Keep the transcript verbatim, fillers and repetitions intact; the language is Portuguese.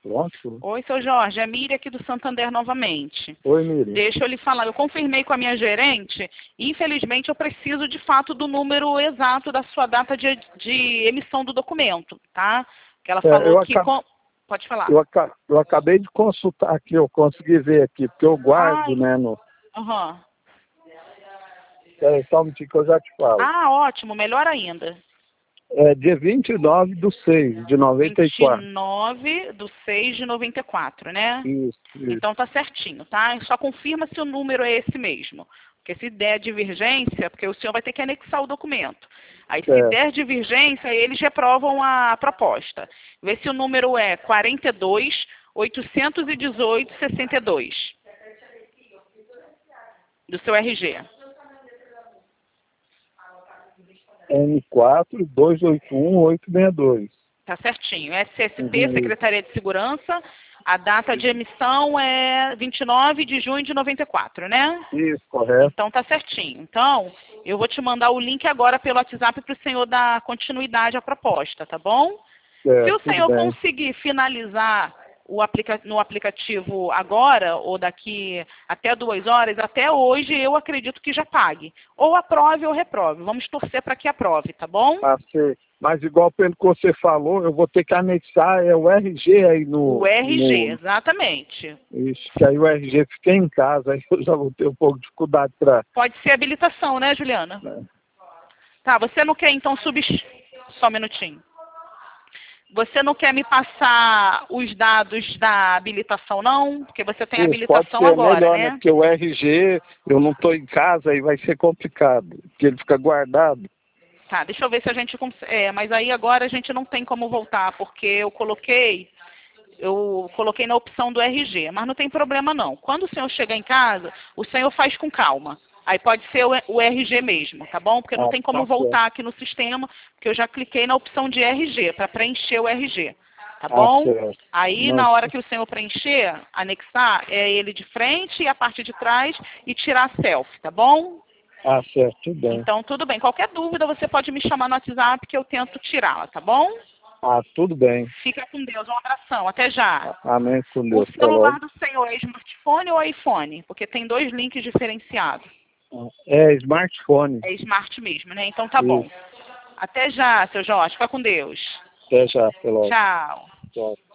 Pronto. Oi, seu Jorge, é Miriam aqui do Santander novamente. Oi, Miriam. Deixa eu lhe falar, eu confirmei com a minha gerente e infelizmente eu preciso de fato do número exato da sua data de, de emissão do documento, tá? Que ela É, falou eu que... acab- Com... Pode falar. Eu, aca- eu acabei de consultar aqui, eu consegui ver aqui, porque eu guardo, Ai, né, no... aham. É, só um minutinho que eu já te falo. Ah, ótimo, melhor ainda. É dia vinte e nove do seis de noventa e vinte e quatro. nove de seis de noventa e quatro, né? Isso, isso. Então tá certinho, tá? Só confirma se o número é esse mesmo. Porque se der divergência, porque o senhor vai ter que anexar o documento. Aí se É. der divergência, eles reprovam a proposta. Vê se o número é quarenta e dois, oitocentos e dezoito, sessenta e dois. Do seu R G. M quatro dois oito um oito seis dois. Tá certinho. S S P, Uhum. Secretaria de Segurança. A data de emissão é vinte e nove de junho de noventa e quatro, né? Isso, correto. Então tá certinho. Então, eu vou te mandar o link agora pelo WhatsApp para o senhor dar continuidade à proposta, tá bom? É, Se o tudo senhor bem. conseguir finalizar o aplica no aplicativo agora, ou daqui até duas horas, até hoje eu acredito que já pague. Ou aprove ou reprove. Vamos torcer para que aprove, tá bom? Ah, sei. Mas igual pelo que você falou, eu vou ter que anexar é o R G aí no... O R G, no... exatamente. Isso, que aí o R G fica em casa, aí eu já vou ter um pouco de dificuldade para... Pode ser habilitação, né, Juliana? Né? Tá, você não quer então substituir... Só um minutinho. Você não quer me passar os dados da habilitação, não? Porque você tem Isso, habilitação pode ser agora, melhor, né? né? Porque o R G, eu não estou em casa, aí vai ser complicado, porque ele fica guardado. Tá, deixa eu ver se a gente consegue... É, mas aí agora a gente não tem como voltar, porque eu coloquei... Eu coloquei na opção do R G, mas não tem problema não. Quando o senhor chegar em casa, o senhor faz com calma. Aí pode ser o o R G mesmo, tá bom? Porque não Ah, tem como tá voltar aqui no sistema, porque eu já cliquei na opção de R G, para preencher o R G. Tá Ah, bom? certo. Aí, Não, na hora que o senhor preencher, anexar, é ele de frente e a parte de trás e tirar a selfie, tá bom? ah, certo, tudo bem. Então, tudo bem. Qualquer dúvida, você pode me chamar no WhatsApp que eu tento tirá-la, tá bom? Ah, tudo bem. Fica com Deus. Um abração. Até já. Amém, com O Deus. Até celular logo. do senhor é smartphone ou iPhone? Porque tem dois links diferenciados. É smartphone. É smart mesmo, né? Então tá bom. Isso. Até já, seu Jorge. Fica com Deus. Até já, até logo. Tchau. Tchau.